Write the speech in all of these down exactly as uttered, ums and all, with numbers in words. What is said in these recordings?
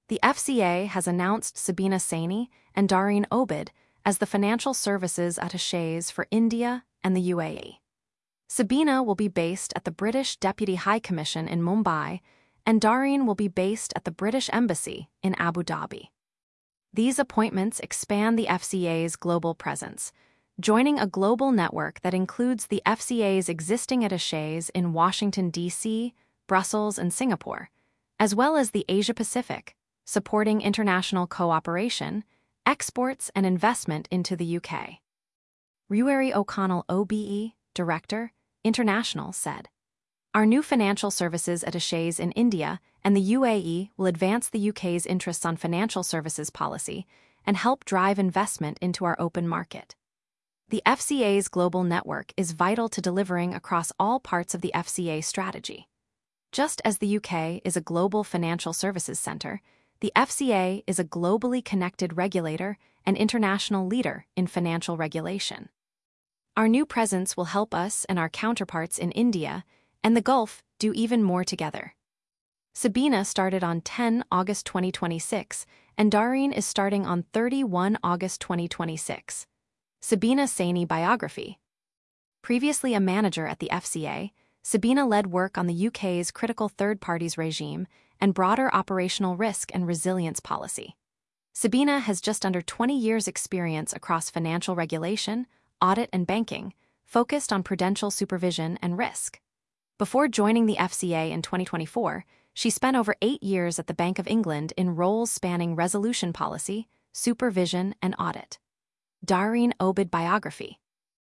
The F C A has announced Sabina Saini and Dareen Obid as the financial services attachés for India and the U A E. Sabina will be based at the British Deputy High Commission in Mumbai, and Dareen will be based at the British Embassy in Abu Dhabi. These appointments expand the F C A's global presence, joining a global network that includes the F C A's existing attachés in Washington, D C, Brussels, and Singapore, as well as the Asia-Pacific, supporting international cooperation, exports, and investment into the U K. Ruairi O'Connell O B E, Director, International, said, "Our new financial services attachés in India and the U A E will advance the U K's interests on financial services policy and help drive investment into our open market." The F C A's global network is vital to delivering across all parts of the F C A strategy. Just as the U K is a global financial services center, the F C A is a globally connected regulator and international leader in financial regulation. Our new presence will help us and our counterparts in India and the Gulf do even more together. Sabina started on the tenth of August twenty twenty-six, and Dareen is starting on the thirty-first of August twenty twenty-six. Sabina Saini biography. Previously a manager at the F C A, Sabina led work on the U K's critical third parties regime and broader operational risk and resilience policy. Sabina has just under twenty years' experience across financial regulation, audit, and banking, focused on prudential supervision and risk. Before joining the F C A in twenty twenty-four, she spent over eight years at the Bank of England in roles spanning resolution policy, supervision, and audit. Dareen Obid biography.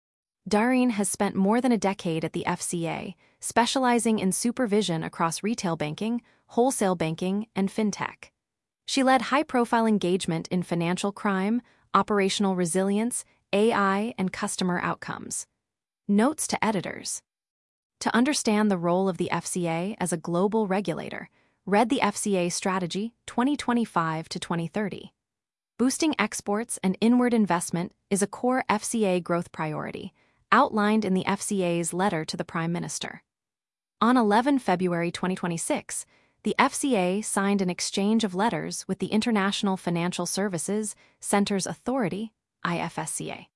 Dareen has spent more than a decade at the F C A, specializing in supervision across retail banking, wholesale banking, and fintech. She led high-profile engagement in financial crime, operational resilience, A I, and customer outcomes. Notes to editors. To understand the role of the F C A as a global regulator, read the F C A Strategy twenty twenty-five to twenty thirty. Boosting exports and inward investment is a core F C A growth priority, outlined in the F C A's letter to the Prime Minister. On the eleventh of February twenty twenty-six, the F C A signed an exchange of letters with the International Financial Services Centers Authority, I F S C A.